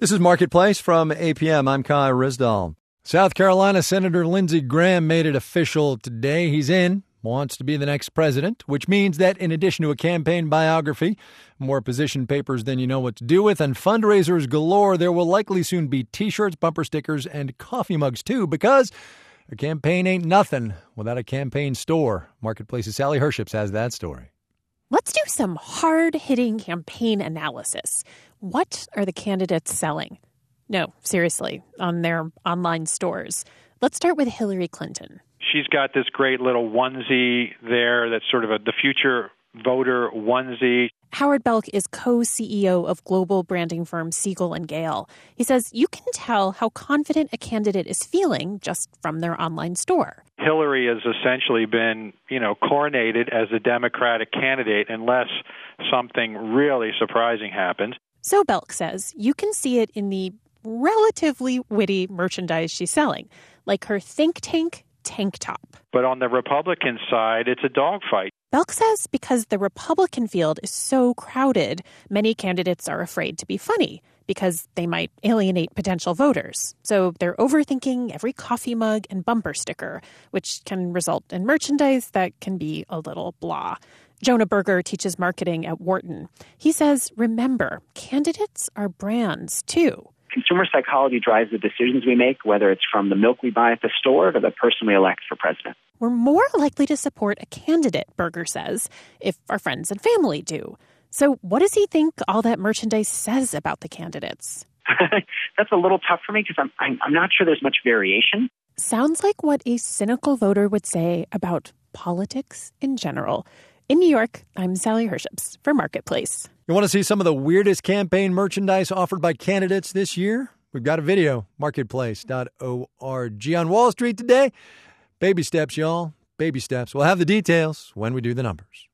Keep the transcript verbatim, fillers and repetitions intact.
This is Marketplace from A P M. I'm Kai Risdall. South Carolina Senator Lindsey Graham made it official today. He's in, wants to be the next president, which means that in addition to a campaign biography, more position papers than you know what to do with, and fundraisers galore, there will likely soon be T-shirts, bumper stickers, and coffee mugs, too, because a campaign ain't nothing without a campaign store. Marketplace's Sally Herships has that story. Let's do some hard-hitting campaign analysis. What are the candidates selling? No, seriously, on their online stores. Let's start with Hillary Clinton. She's got this great little onesie there that's sort of a, the future voter onesie. Howard Belk is co-C E O of global branding firm Siegel and Gale. He says you can tell how confident a candidate is feeling just from their online store. Hillary has essentially been, you know, coronated as a Democratic candidate unless something really surprising happens. So Belk says you can see it in the relatively witty merchandise she's selling, like her think tank tank top. But on the Republican side, it's a dogfight. Belk says because the Republican field is so crowded, many candidates are afraid to be funny because they might alienate potential voters. So they're overthinking every coffee mug and bumper sticker, which can result in merchandise that can be a little blah. Jonah Berger teaches marketing at Wharton. He says, remember, candidates are brands, too. Consumer psychology drives the decisions we make, whether it's from the milk we buy at the store to the person we elect for president. We're more likely to support a candidate, Berger says, if our friends and family do. So what does he think all that merchandise says about the candidates? That's a little tough for me because I'm, I'm, I'm not sure there's much variation. Sounds like what a cynical voter would say about politics in general. In New York, I'm Sally Herships for Marketplace. You want to see some of the weirdest campaign merchandise offered by candidates this year? We've got a video, marketplace dot org. On Wall Street today, baby steps, y'all. Baby steps. We'll have the details when we do the numbers.